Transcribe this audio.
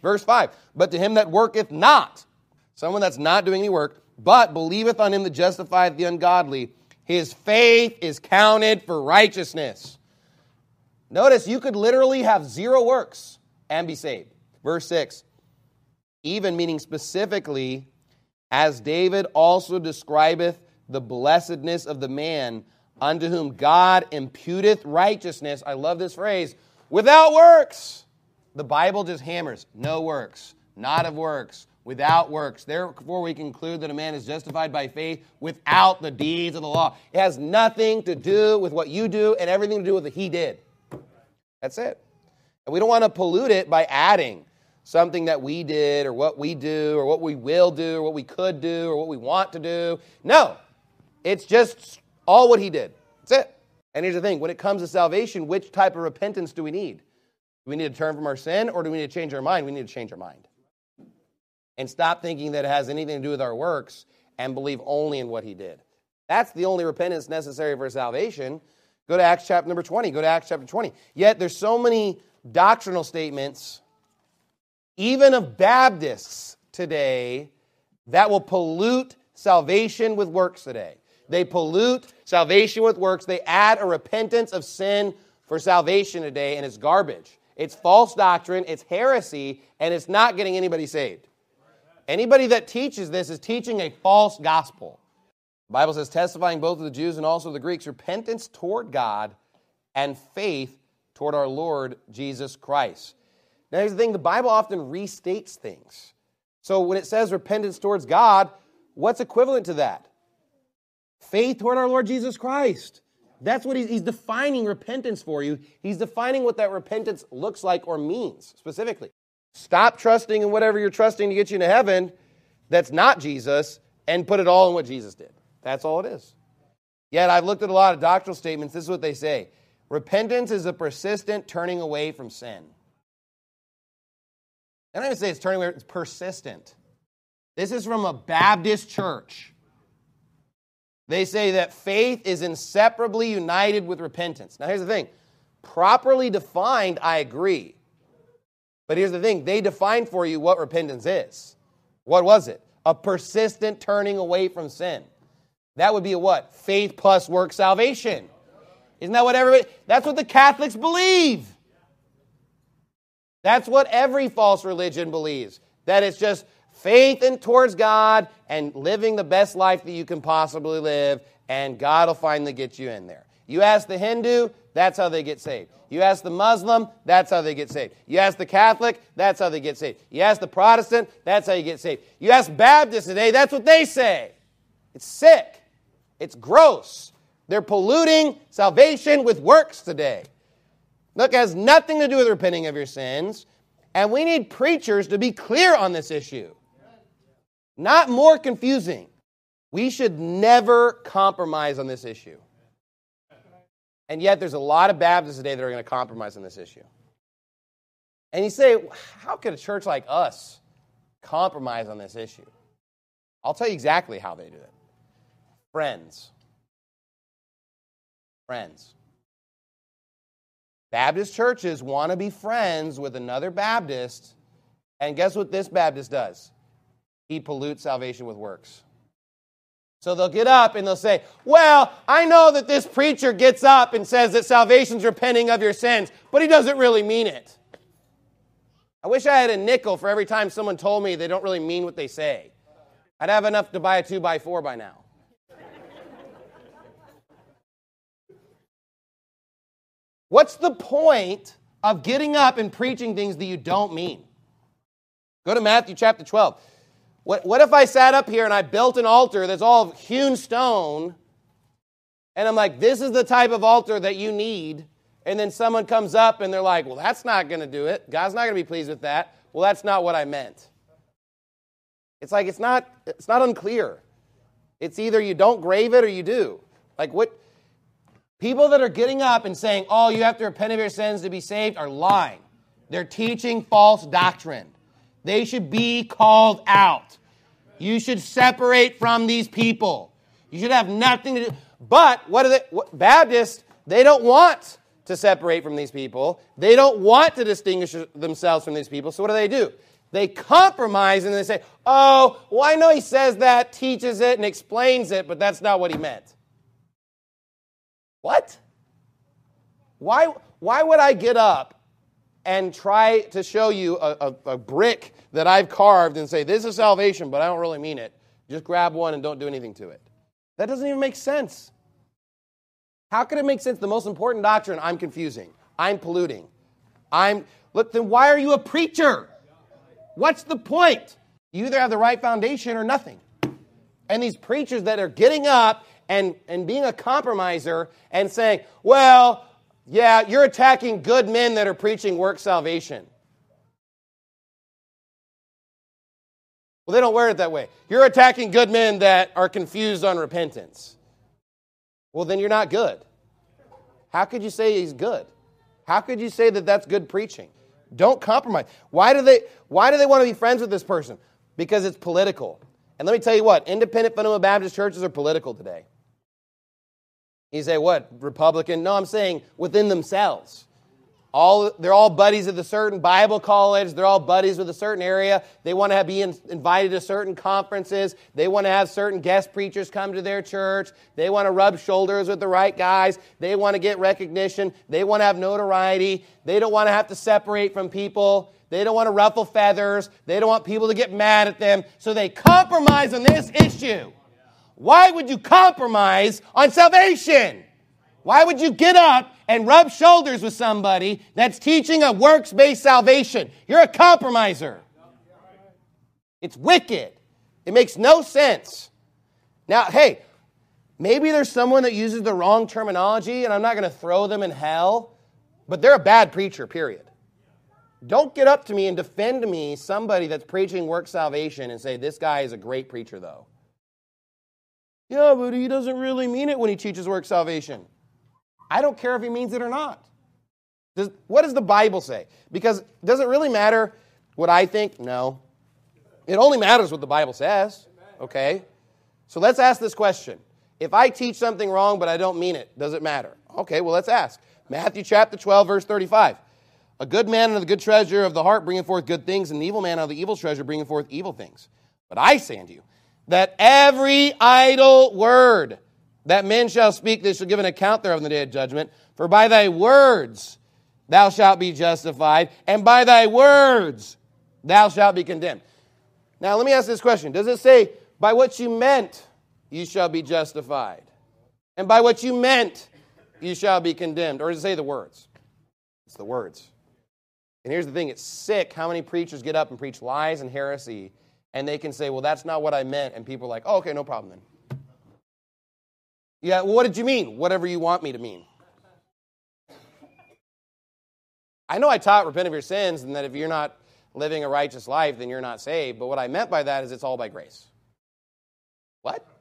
Verse 5, but to him that worketh not, someone that's not doing any work, but believeth on him that justifieth the ungodly, his faith is counted for righteousness. Notice you could literally have 0 works and be saved. Verse 6, even meaning specifically, as David also describeth the blessedness of the man unto whom God imputeth righteousness. I love this phrase, without works. The Bible just hammers, no works, not of works, without works. Therefore we conclude that a man is justified by faith without the deeds of the law. It has nothing to do with what you do and everything to do with what he did. That's it. And we don't want to pollute it by adding something that we did or what we do or what we will do or what we could do or what we want to do. No, it's just all what he did. That's it. And here's the thing. When it comes to salvation, which type of repentance do we need? Do we need to turn from our sin or do we need to change our mind? We need to change our mind. And stop thinking that it has anything to do with our works and believe only in what he did. That's the only repentance necessary for salvation. Go to Acts chapter number 20. Go to Acts chapter 20. Yet there's so many doctrinal statements, even of Baptists today, that will pollute salvation with works today. They pollute salvation with works. They add a repentance of sin for salvation today, and it's garbage. It's false doctrine, it's heresy, and it's not getting anybody saved. Anybody that teaches this is teaching a false gospel. The Bible says, testifying both of the Jews and also the Greeks, repentance toward God and faith toward our Lord Jesus Christ. Now here's the thing, the Bible often restates things. So when it says repentance towards God, what's equivalent to that? Faith toward our Lord Jesus Christ. That's what he's defining repentance for you. He's defining what that repentance looks like or means specifically. Stop trusting in whatever you're trusting to get you into heaven that's not Jesus and put it all in what Jesus did. That's all it is. Yet I've looked at a lot of doctrinal statements. This is what they say. Repentance is a persistent turning away from sin. I don't even say it's turning away, it's persistent. This is from a Baptist church. They say that faith is inseparably united with repentance. Now here's the thing. Properly defined, I agree. But here's the thing. They defined for you what repentance is. What was it? A persistent turning away from sin. That would be a what? Faith plus work salvation. Isn't that what everybody... That's what the Catholics believe. That's what every false religion believes. That it's just faith in towards God and living the best life that you can possibly live, and God will finally get you in there. You ask the Hindu, that's how they get saved. You ask the Muslim, that's how they get saved. You ask the Catholic, that's how they get saved. You ask the Protestant, that's how you get saved. You ask Baptists today, that's what they say. It's sick. It's gross. They're polluting salvation with works today. Look, it has nothing to do with repenting of your sins, and we need preachers to be clear on this issue. Not more confusing. We should never compromise on this issue. And yet there's a lot of Baptists today that are going to compromise on this issue. And you say, how could a church like us compromise on this issue? I'll tell you exactly how they do it. Friends. Baptist churches want to be friends with another Baptist, and guess what this Baptist does? He pollutes salvation with works. So they'll get up and they'll say, well, I know that this preacher gets up and says that salvation's repenting of your sins, but he doesn't really mean it. I wish I had a nickel for every time someone told me they don't really mean what they say. I'd have enough to buy a 2x4 by now. What's the point of getting up and preaching things that you don't mean? Go to Matthew chapter 12. What if I sat up here and I built an altar that's all hewn stone, and I'm like, this is the type of altar that you need, and then someone comes up and they're like, well, that's not going to do it. God's not going to be pleased with that. Well, that's not what I meant. It's like it's not unclear. It's either you don't grave it or you do. Like what? People that are getting up and saying, oh, you have to repent of your sins to be saved are lying. They're teaching false doctrine. They should be called out. You should separate from these people. You should have nothing to do. But Baptists, they don't want to separate from these people. They don't want to distinguish themselves from these people. So what do? They compromise and they say, oh, well, I know he says that, teaches it, and explains it, but that's not what he meant. What? Why would I get up and try to show you a brick that I've carved and say, this is salvation, but I don't really mean it. Just grab one and don't do anything to it. That doesn't even make sense. How could it make sense? The most important doctrine, I'm confusing. I'm polluting. Look, then why are you a preacher? What's the point? You either have the right foundation or nothing. And these preachers that are getting up and being a compromiser and saying, well, yeah, you're attacking good men that are preaching work salvation. Well, they don't word it that way. You're attacking good men that are confused on repentance. Well, then you're not good. How could you say he's good? How could you say that that's good preaching? Don't compromise. Why do they want to be friends with this person? Because it's political. And let me tell you what, independent fundamental Baptist churches are political today. You say, what, Republican? No, I'm saying within themselves. They're all buddies of the certain Bible college. They're all buddies with a certain area. They want to be invited to certain conferences. They want to have certain guest preachers come to their church. They want to rub shoulders with the right guys. They want to get recognition. They want to have notoriety. They don't want to have to separate from people. They don't want to ruffle feathers. They don't want people to get mad at them. So they compromise on this issue. Why would you compromise on salvation? Why would you get up and rub shoulders with somebody that's teaching a works-based salvation? You're a compromiser. It's wicked. It makes no sense. Now, hey, maybe there's someone that uses the wrong terminology, and I'm not going to throw them in hell, but they're a bad preacher, period. Don't get up to me and defend me, somebody that's preaching work salvation, and say, this guy is a great preacher, though. Yeah, but he doesn't really mean it when he teaches work salvation. I don't care if he means it or not. What does the Bible say? Because does it really matter what I think? No. It only matters what the Bible says. Okay? So let's ask this question. If I teach something wrong but I don't mean it, does it matter? Okay, well let's ask. Matthew chapter 12, verse 35. A good man out of the good treasure of the heart bringeth forth good things, and an evil man out of the evil treasure bringeth forth evil things. But I say unto you, that every idle word that men shall speak, they shall give an account thereof in the day of judgment. For by thy words thou shalt be justified, and by thy words thou shalt be condemned. Now let me ask this question. Does it say, by what you meant you shall be justified, and by what you meant you shall be condemned? Or does it say the words? It's the words. And here's the thing. It's sick how many preachers get up and preach lies and heresy, and they can say, well, that's not what I meant. And people are like, oh, okay, no problem then. Yeah, well, what did you mean? Whatever you want me to mean. I know I taught repent of your sins and that if you're not living a righteous life, then you're not saved. But what I meant by that is it's all by grace. What?